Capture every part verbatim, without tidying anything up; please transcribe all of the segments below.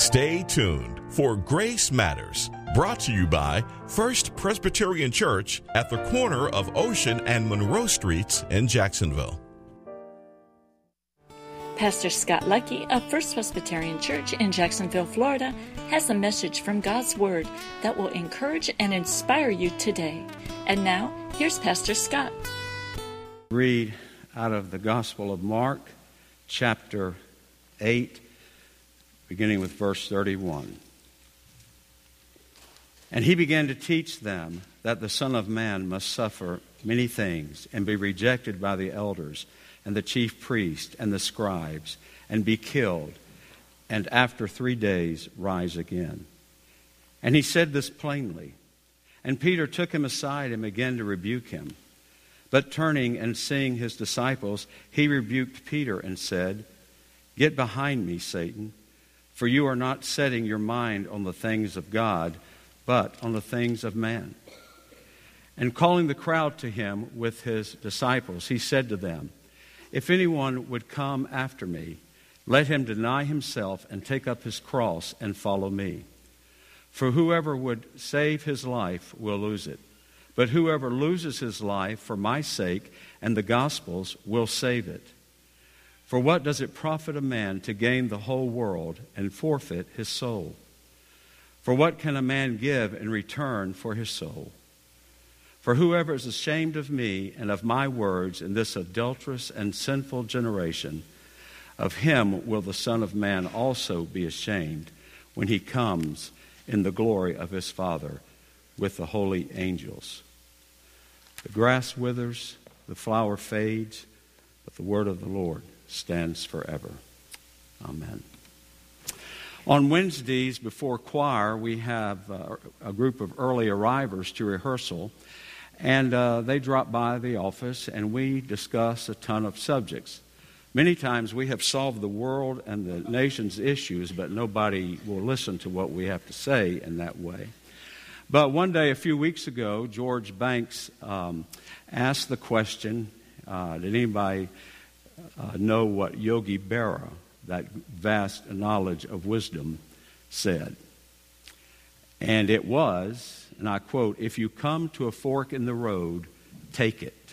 Stay tuned for Grace Matters, brought to you by First Presbyterian Church at the corner of Ocean and Monroe Streets in Jacksonville. Pastor Scott Lucky of First Presbyterian Church in Jacksonville, Florida, has a message from God's Word that will encourage and inspire you today. And now, here's Pastor Scott. Read out of the Gospel of Mark, chapter eight, beginning with verse thirty-one. And he began to teach them that the Son of Man must suffer many things and be rejected by the elders and the chief priests and the scribes, and be killed, and after three days rise again. And he said this plainly. And Peter took him aside and began to rebuke him. But turning and seeing his disciples, he rebuked Peter and said, Get behind me, Satan, for you are not setting your mind on the things of God, but on the things of man. And calling the crowd to him with his disciples, he said to them, If anyone would come after me, let him deny himself and take up his cross and follow me. For whoever would save his life will lose it, but whoever loses his life for my sake and the gospel's will save it. For what does it profit a man to gain the whole world and forfeit his soul? For what can a man give in return for his soul? For whoever is ashamed of me and of my words in this adulterous and sinful generation, of him will the Son of Man also be ashamed when he comes in the glory of his Father with the holy angels. The grass withers, the flower fades, but the word of the Lord stands forever. Amen. On Wednesdays before choir, we have uh, a group of early arrivers to rehearsal. And uh, they drop by the office, and we discuss a ton of subjects. Many times we have solved the world and the nation's issues, but nobody will listen to what we have to say in that way. But one day, a few weeks ago, George Banks um, asked the question, uh, did anybody uh, know what Yogi Berra, that vast knowledge of wisdom, said? And it was, and I quote, if you come to a fork in the road, take it.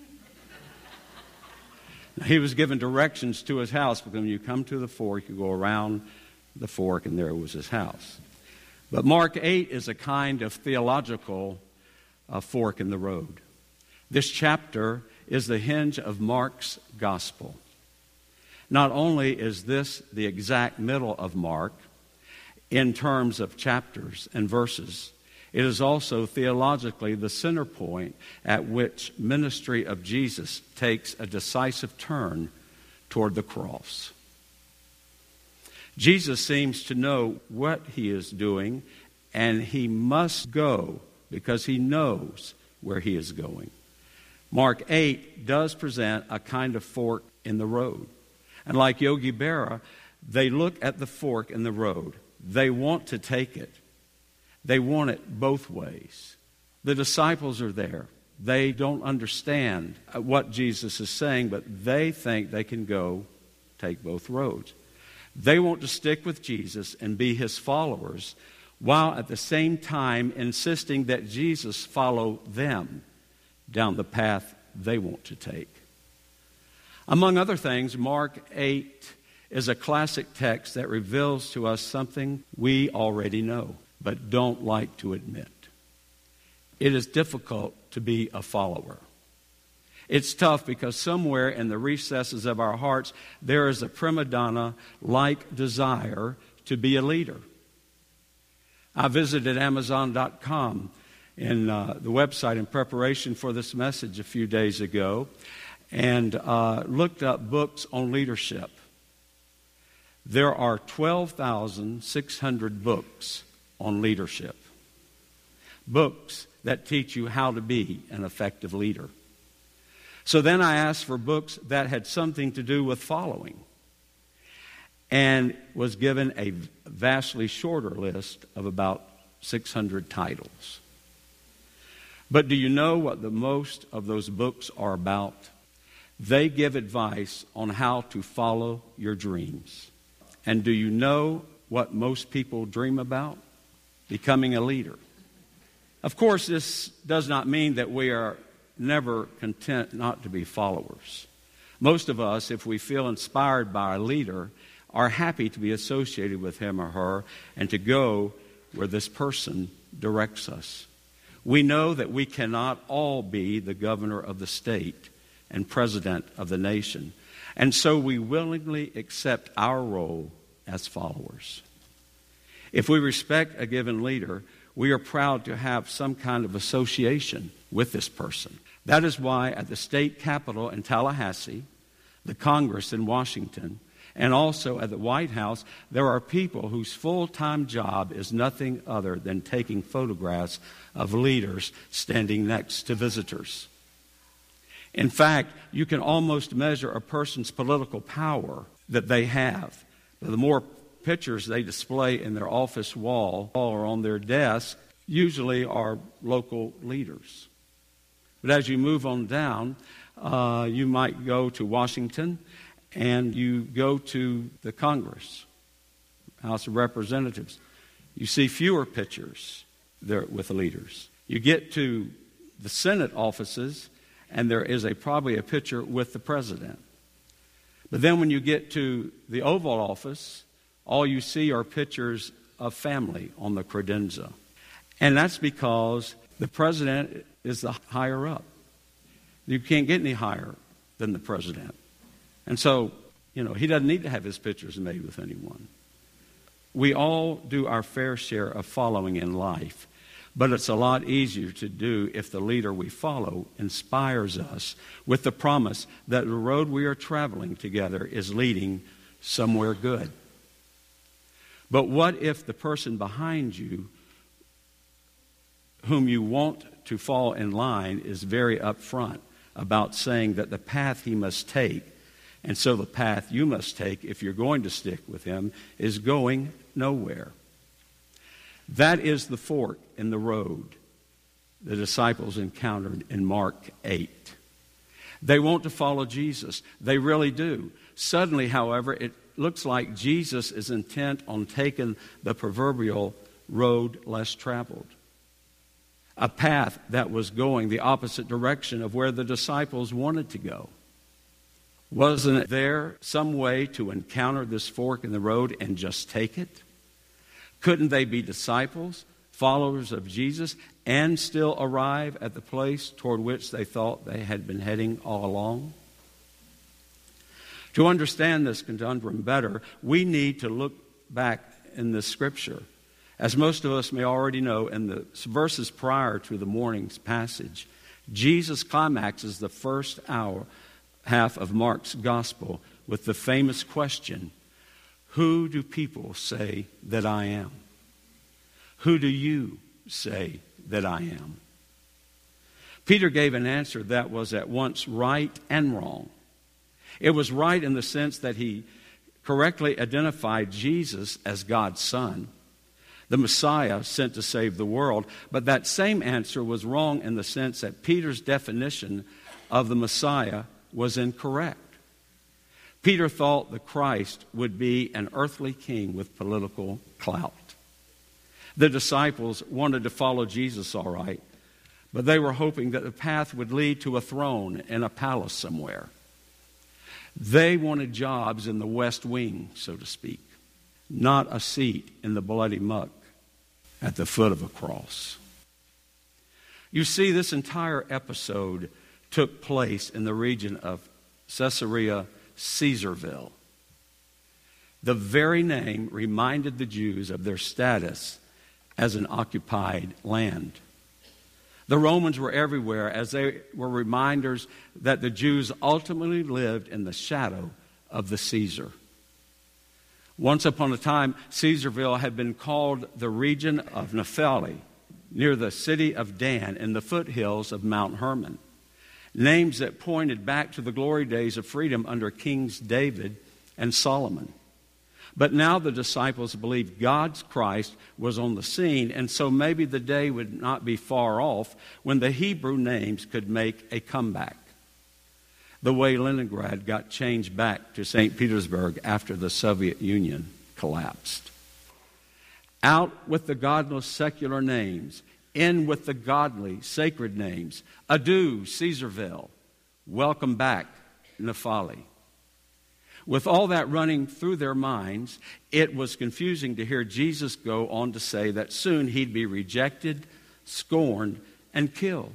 Now, he was given directions to his house, because when you come to the fork, you go around the fork, and there was his house. But Mark eight is a kind of theological uh, fork in the road. This chapter is the hinge of Mark's gospel. Not only is this the exact middle of Mark, in terms of chapters and verses, it is also theologically the center point at which ministry of Jesus takes a decisive turn toward the cross. Jesus seems to know what he is doing, and he must go because he knows where he is going. Mark eight does present a kind of fork in the road. And like Yogi Berra, they look at the fork in the road. They want to take it. They want it both ways. The disciples are there. They don't understand what Jesus is saying, but they think they can go take both roads. They want to stick with Jesus and be his followers, while at the same time insisting that Jesus follow them down the path they want to take. Among other things, Mark eight is a classic text that reveals to us something we already know, but don't like to admit. It is difficult to be a follower. It's tough because somewhere in the recesses of our hearts, there is a prima donna-like desire to be a leader. I visited Amazon dot com in uh, the website in preparation for this message a few days ago, and uh, looked up books on leadership. There are twelve thousand six hundred books on leadership. Books that teach you how to be an effective leader. So then I asked for books that had something to do with following, and was given a vastly shorter list of about six hundred titles. But do you know what the most of those books are about? They give advice on how to follow your dreams. And do you know what most people dream about? Becoming a leader. Of course, this does not mean that we are never content not to be followers. Most of us, if we feel inspired by a leader, are happy to be associated with him or her and to go where this person directs us. We know that we cannot all be the governor of the state and president of the nation, and so we willingly accept our role as followers. If we respect a given leader, we are proud to have some kind of association with this person. That is why at the state capitol in Tallahassee, the Congress in Washington, and also at the White House, there are people whose full-time job is nothing other than taking photographs of leaders standing next to visitors. In fact, you can almost measure a person's political power that they have. The more pictures they display in their office wall or on their desk usually are local leaders. But as you move on down, uh, you might go to Washington and you go to the Congress, House of Representatives. You see fewer pictures there with leaders. You get to the Senate offices and there is a probably a picture with the president. But then when you get to the Oval Office, all you see are pictures of family on the credenza. And that's because the president is the higher up. You can't get any higher than the president. And so, you know, he doesn't need to have his pictures made with anyone. We all do our fair share of following in life, but it's a lot easier to do if the leader we follow inspires us with the promise that the road we are traveling together is leading somewhere good. But what if the person behind you, whom you want to fall in line, is very upfront about saying that the path he must take, and so the path you must take if you're going to stick with him, is going nowhere? That is the fork in the road the disciples encountered in Mark eight. They want to follow Jesus. They really do. Suddenly, however, it looks like Jesus is intent on taking the proverbial road less traveled, a path that was going the opposite direction of where the disciples wanted to go. Wasn't there some way to encounter this fork in the road and just take it? Couldn't they be disciples, followers of Jesus, and still arrive at the place toward which they thought they had been heading all along? To understand this conundrum better, we need to look back in the Scripture. As most of us may already know, in the verses prior to the morning's passage, Jesus climaxes the first hour, half of Mark's Gospel with the famous question, "Who do people say that I am? Who do you say that I am?" Peter gave an answer that was at once right and wrong. It was right in the sense that he correctly identified Jesus as God's Son, the Messiah sent to save the world. But that same answer was wrong in the sense that Peter's definition of the Messiah was incorrect. Peter thought the Christ would be an earthly king with political clout. The disciples wanted to follow Jesus all right, but they were hoping that the path would lead to a throne in a palace somewhere. They wanted jobs in the West Wing, so to speak, not a seat in the bloody muck at the foot of a cross. You see, this entire episode took place in the region of Caesarea Caesarville. The very name reminded the Jews of their status as an occupied land. The Romans were everywhere, as they were reminders that the Jews ultimately lived in the shadow of the Caesar. Once upon a time, Caesarville had been called the region of Naphtali, near the city of Dan in the foothills of Mount Hermon. Names that pointed back to the glory days of freedom under Kings David and Solomon. But now the disciples believed God's Christ was on the scene, and so maybe the day would not be far off when the Hebrew names could make a comeback. The way Leningrad got changed back to Saint Petersburg after the Soviet Union collapsed. Out with the godless secular names. In with the godly sacred names. Adieu, Caesarville. Welcome back, Nephi. With all that running through their minds, it was confusing to hear Jesus go on to say that soon he'd be rejected, scorned, and killed.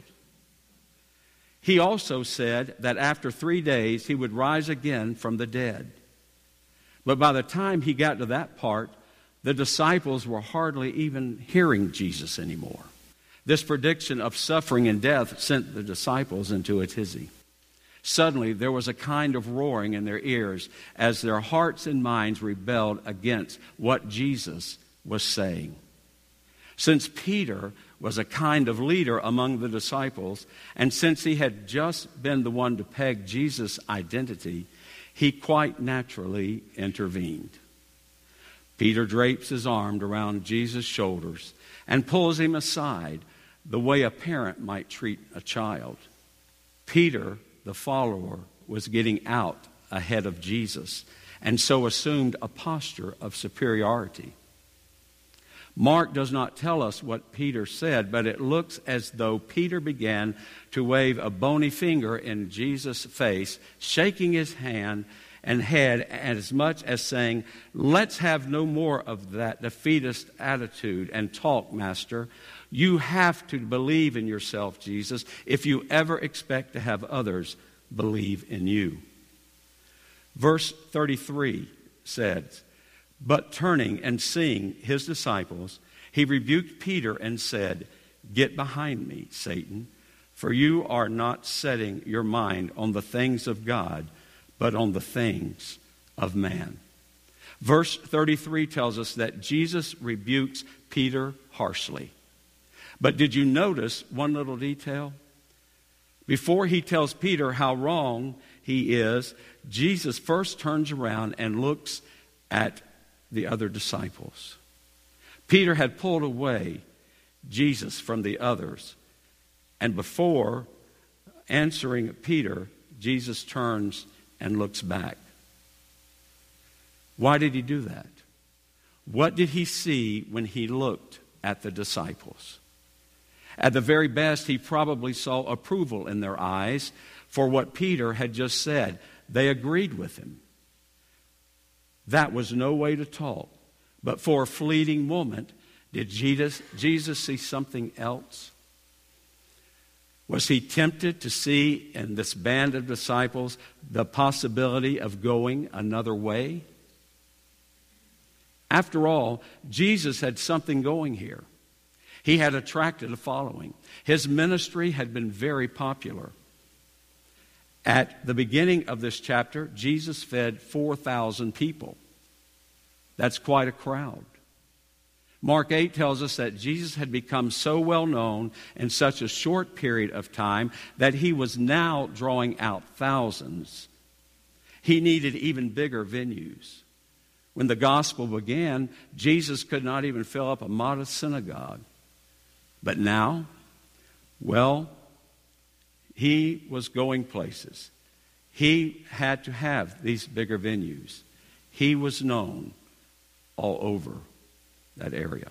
He also said that after three days he would rise again from the dead. But by the time he got to that part, the disciples were hardly even hearing Jesus anymore. This prediction of suffering and death sent the disciples into a tizzy. Suddenly, there was a kind of roaring in their ears as their hearts and minds rebelled against what Jesus was saying. Since Peter was a kind of leader among the disciples, and since he had just been the one to peg Jesus' identity, he quite naturally intervened. Peter drapes his arm around Jesus' shoulders and pulls him aside the way a parent might treat a child. Peter, the follower, was getting out ahead of Jesus and so assumed a posture of superiority. Mark does not tell us what Peter said, but it looks as though Peter began to wave a bony finger in Jesus' face, shaking his hand and head as much as saying, "Let's have no more of that defeatist attitude and talk, Master. You have to believe in yourself, Jesus, if you ever expect to have others believe in you." Verse thirty-three says, "But turning and seeing his disciples, he rebuked Peter and said, 'Get behind me, Satan, for you are not setting your mind on the things of God, but on the things of man.'" Verse thirty-three tells us that Jesus rebukes Peter harshly. But did you notice one little detail? Before he tells Peter how wrong he is, Jesus first turns around and looks at the other disciples. Peter had pulled away Jesus from the others. And before answering Peter, Jesus turns and looks back. Why did he do that? What did he see when he looked at the disciples? At the very best, he probably saw approval in their eyes for what Peter had just said. They agreed with him. That was no way to talk. But for a fleeting moment, did Jesus, Jesus see something else? Was he tempted to see in this band of disciples the possibility of going another way? After all, Jesus had something going here. He had attracted a following. His ministry had been very popular. At the beginning of this chapter, Jesus fed four thousand people. That's quite a crowd. Mark eight tells us that Jesus had become so well known in such a short period of time that he was now drawing out thousands. He needed even bigger venues. When the gospel began, Jesus could not even fill up a modest synagogue. But now, well, he was going places. He had to have these bigger venues. He was known all over that area.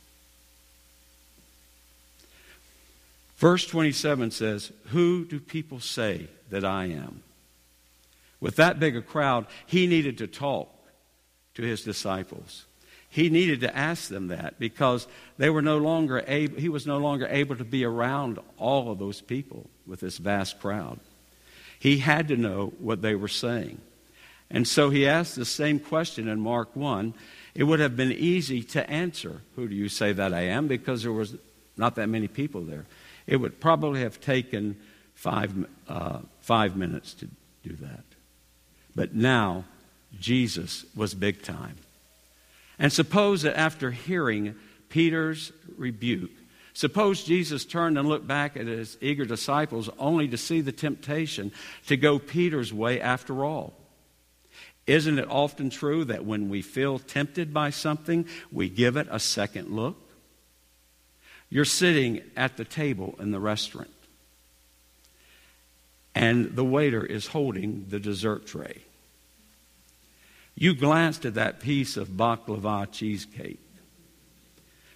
Verse twenty-seven says, "Who do people say that I am?" With that big a crowd, he needed to talk to his disciples. He needed to ask them that because they were no longer able, he was no longer able to be around all of those people with this vast crowd. He had to know what they were saying. And so he asked the same question in Mark one. It would have been easy to answer, "Who do you say that I am?" because there was not that many people there. It would probably have taken five, uh, five minutes to do that. But now, Jesus was big time. And suppose that after hearing Peter's rebuke, suppose Jesus turned and looked back at his eager disciples only to see the temptation to go Peter's way after all. Isn't it often true that when we feel tempted by something, we give it a second look? You're sitting at the table in the restaurant, and the waiter is holding the dessert tray. You glanced at that piece of baklava cheesecake.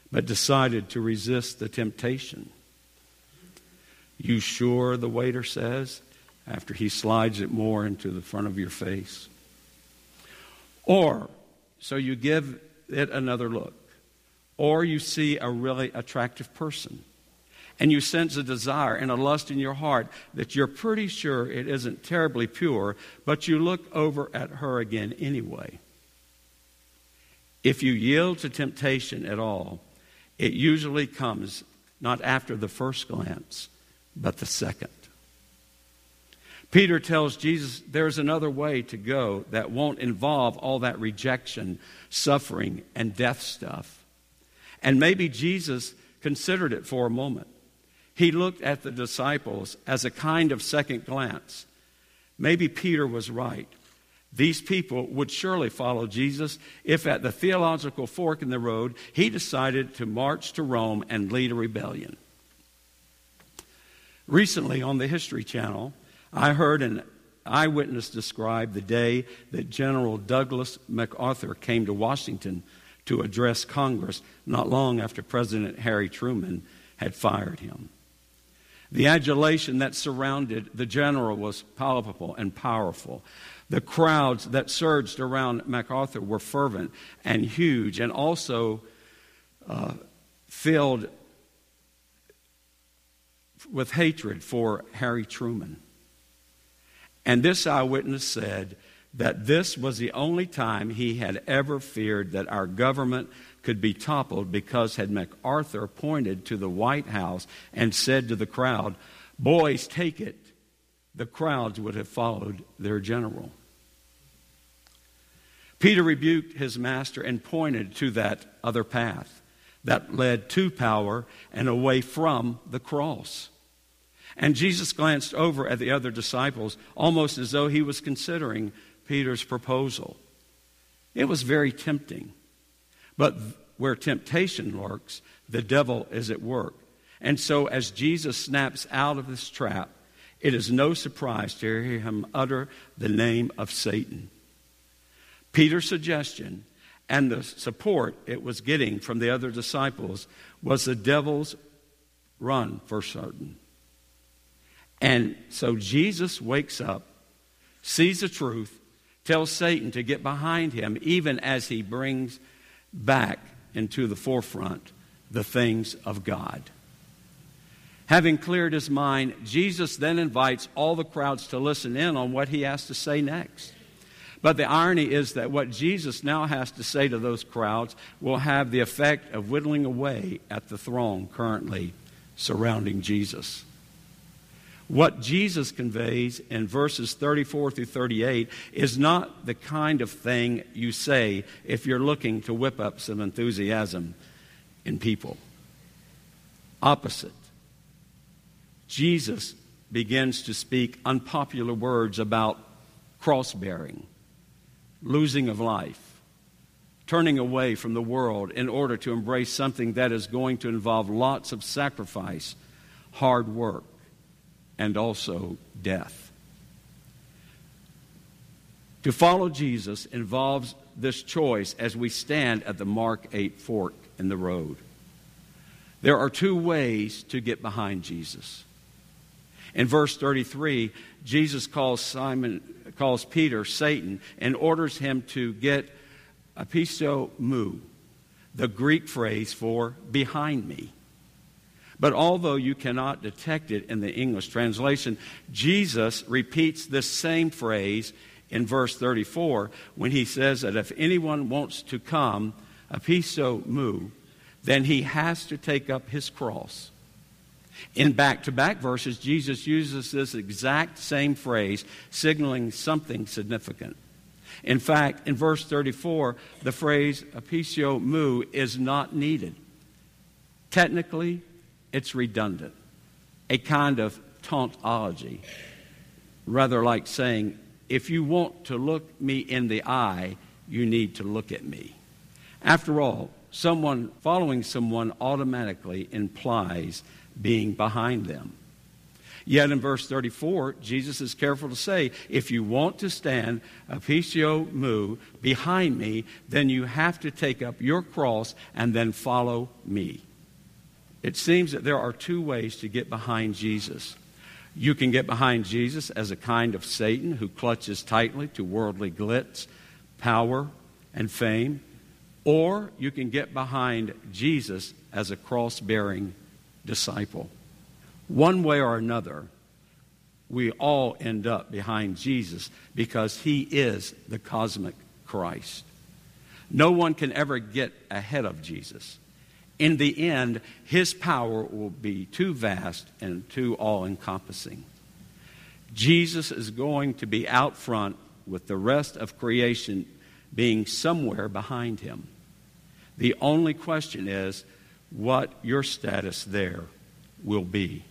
but decided to resist the temptation. You sure, the waiter says, after he slides it more into the front of your face. Or, so you give it another look. Or you see a really attractive person, and you sense a desire and a lust in your heart that you're pretty sure it isn't terribly pure, but you look over at her again anyway. If you yield to temptation at all, it usually comes not after the first glance, but the second. Peter tells Jesus there's another way to go that won't involve all that rejection, suffering, and death stuff. And maybe Jesus considered it for a moment. He looked at the disciples as a kind of second glance. Maybe Peter was right. These people would surely follow Jesus if at the theological fork in the road he decided to march to Rome and lead a rebellion. Recently on the History Channel, I heard an eyewitness describe the day that General Douglas MacArthur came to Washington to address Congress not long after President Harry Truman had fired him. The adulation that surrounded the general was palpable and powerful. The crowds that surged around MacArthur were fervent and huge, and also uh, filled with hatred for Harry Truman. And this eyewitness said that this was the only time he had ever feared that our government could be toppled, because had MacArthur pointed to the White House and said to the crowd, "Boys, take it," the crowds would have followed their general. Peter rebuked his master and pointed to that other path that led to power and away from the cross. And Jesus glanced over at the other disciples almost as though he was considering Peter's proposal. It was very tempting. But where temptation lurks, the devil is at work. And so as Jesus snaps out of this trap, it is no surprise to hear him utter the name of Satan. Peter's suggestion and the support it was getting from the other disciples was the devil's run for certain. And so Jesus wakes up, sees the truth, tells Satan to get behind him, even as he brings back into the forefront the things of God. Having cleared his mind, Jesus then invites all the crowds to listen in on what he has to say next. But the irony is that what Jesus now has to say to those crowds will have the effect of whittling away at the throng currently surrounding Jesus. What Jesus conveys in verses thirty-four through thirty-eight is not the kind of thing you say if you're looking to whip up some enthusiasm in people. Opposite. Jesus begins to speak unpopular words about cross-bearing, losing of life, turning away from the world in order to embrace something that is going to involve lots of sacrifice, hard work, and also death. To follow Jesus involves this choice as we stand at the Mark eight fork in the road. There are two ways to get behind Jesus. In verse thirty-three, Jesus calls Simon, calls Peter Satan, and orders him to get apisto mu, the Greek phrase for behind me. But although you cannot detect it in the English translation, Jesus repeats this same phrase in verse thirty-four when he says that if anyone wants to come apisto mu, then he has to take up his cross. In back-to-back verses, Jesus uses this exact same phrase, signaling something significant. In fact, in verse thirty-four, the phrase apisto mu is not needed. Technically, it's redundant, a kind of tautology, rather like saying, if you want to look me in the eye, you need to look at me. After all, someone following someone automatically implies being behind them. Yet in verse thirty-four, Jesus is careful to say, if you want to stand apistio mu behind me, then you have to take up your cross and then follow me. It seems that there are two ways to get behind Jesus. You can get behind Jesus as a kind of Satan who clutches tightly to worldly glitz, power, and fame. Or you can get behind Jesus as a cross-bearing disciple. One way or another, we all end up behind Jesus because he is the cosmic Christ. No one can ever get ahead of Jesus. In the end, his power will be too vast and too all-encompassing. Jesus is going to be out front with the rest of creation being somewhere behind him. The only question is what your status there will be.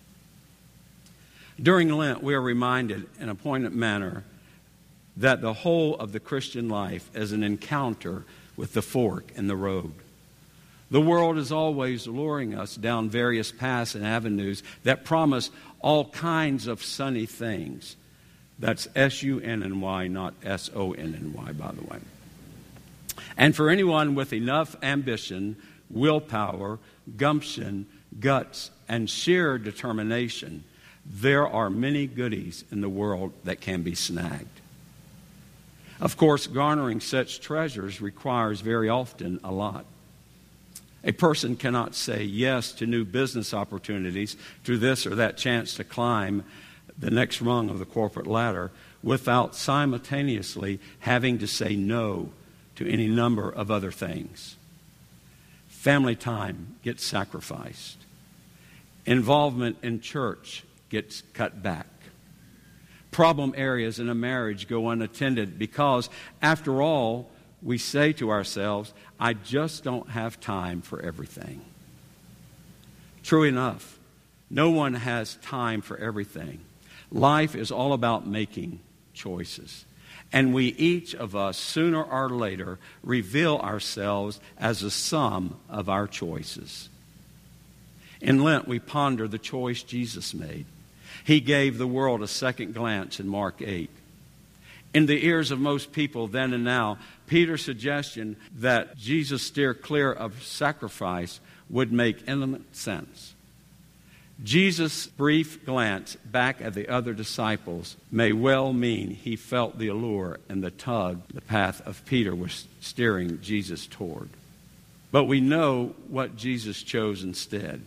During Lent, we are reminded in a poignant manner that the whole of the Christian life is an encounter with the fork in the road. The world is always luring us down various paths and avenues that promise all kinds of sunny things. That's S U N N Y, not S O N N Y, by the way. And for anyone with enough ambition, willpower, gumption, guts, and sheer determination, there are many goodies in the world that can be snagged. Of course, garnering such treasures requires very often a lot. A person cannot say yes to new business opportunities, to this or that chance to climb the next rung of the corporate ladder, without simultaneously having to say no to any number of other things. Family time gets sacrificed. Involvement in church gets cut back. Problem areas in a marriage go unattended because, after all, we say to ourselves, I just don't have time for everything. True enough, no one has time for everything. Life is all about making choices. And we, each of us, sooner or later, reveal ourselves as a sum of our choices. In Lent, we ponder the choice Jesus made. He gave the world a second glance in Mark eight. In the ears of most people then and now, Peter's suggestion that Jesus steer clear of sacrifice would make intimate sense. Jesus' brief glance back at the other disciples may well mean he felt the allure and the tug the path of Peter was steering Jesus toward. But we know what Jesus chose instead.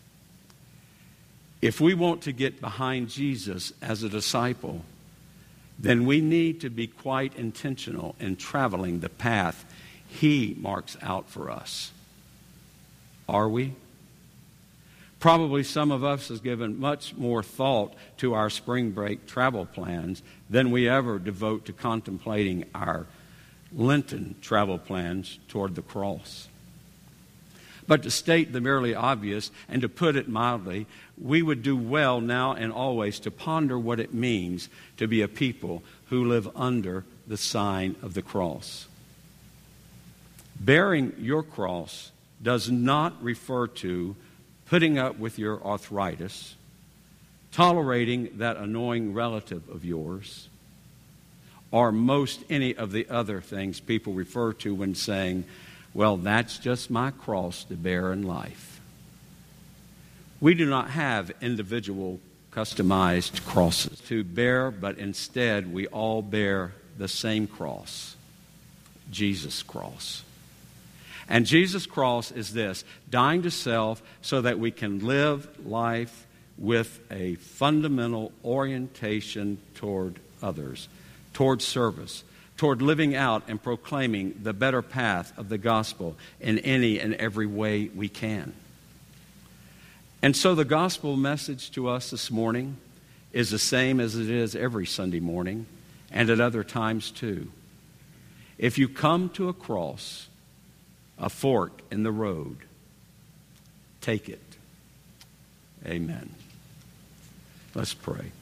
If we want to get behind Jesus as a disciple, then we need to be quite intentional in traveling the path he marks out for us. Are we? Probably some of us has given much more thought to our spring break travel plans than we ever devote to contemplating our Lenten travel plans toward the cross. But to state the merely obvious and to put it mildly, we would do well now and always to ponder what it means to be a people who live under the sign of the cross. Bearing your cross does not refer to putting up with your arthritis, tolerating that annoying relative of yours, or most any of the other things people refer to when saying, well, that's just my cross to bear in life. We do not have individual customized crosses to bear, but instead we all bear the same cross, Jesus' cross. And Jesus' cross is this: dying to self so that we can live life with a fundamental orientation toward others, toward service, toward living out and proclaiming the better path of the gospel in any and every way we can. And so the gospel message to us this morning is the same as it is every Sunday morning and at other times too. If you come to a cross, a fork in the road, take it. Amen. Let's pray.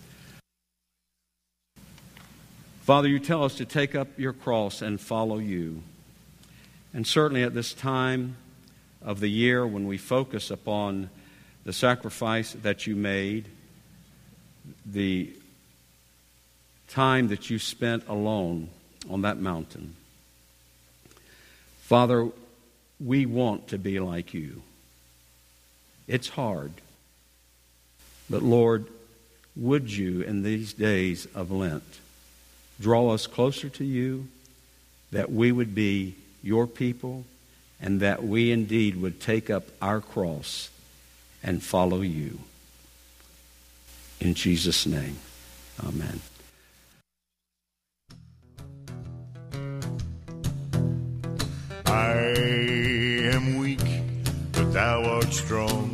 Father, you tell us to take up your cross and follow you. And certainly at this time of the year when we focus upon the sacrifice that you made, the time that you spent alone on that mountain. Father, we want to be like you. It's hard. But Lord, would you in these days of Lent draw us closer to you, that we would be your people, and that we indeed would take up our cross and follow you. In Jesus' name, amen. I am weak, but thou art strong.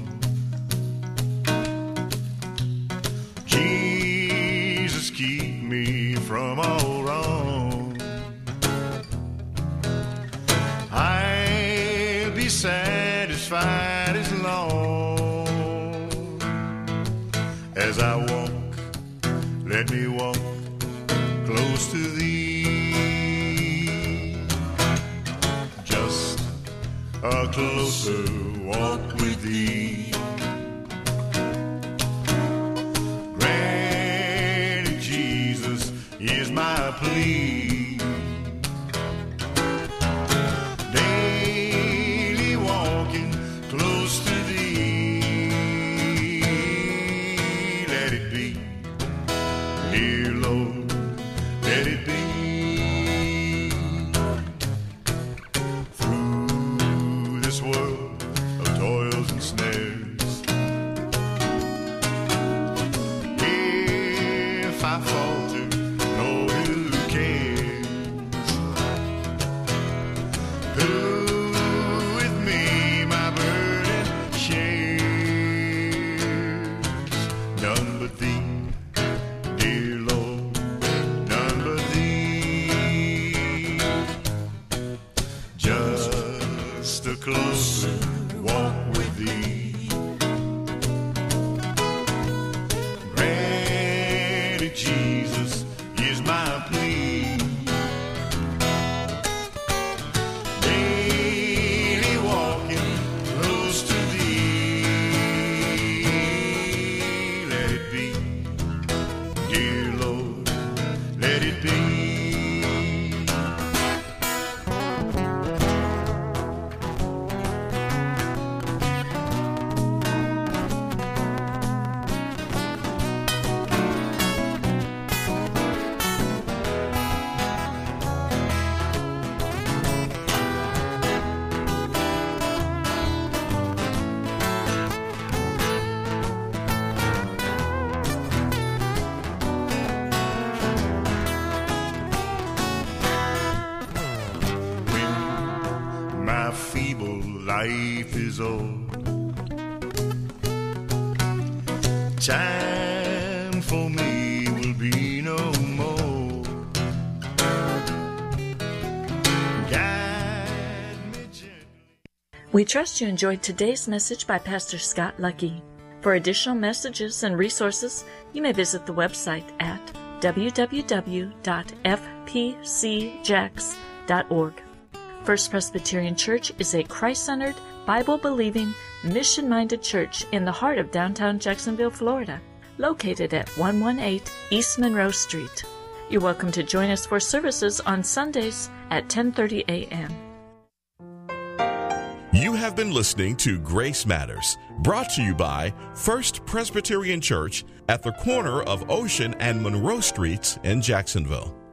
Jesus, keep me from all wrong. I'll be satisfied as long as I walk. Let me walk close to thee. Just a closer walk with thee. Granted, Jesus is my plea. Daily walking close to thee. Let it be, dear Lord, let it be. Through this world of toils and snares, if I falter, Lord, who cares? Who with me my burden shares? None but thee, dear Lord, none but thee. Just a closer walk with thee. Granted, Jesus is my plea. Daily walking close to thee. Let it be, dear Lord, let it be. When my feeble life is old, time for me will be no more. Guide me gently. We trust you enjoyed today's message by Pastor Scott Lucky. For additional messages and resources, you may visit the website at w w w dot f p c jax dot org. First Presbyterian Church is a Christ-centered, Bible-believing, mission-minded church in the heart of downtown Jacksonville, Florida, located at one eighteen East Monroe Street. You're welcome to join us for services on Sundays at ten thirty a.m. You have been listening to Grace Matters, brought to you by First Presbyterian Church at the corner of Ocean and Monroe Streets in Jacksonville.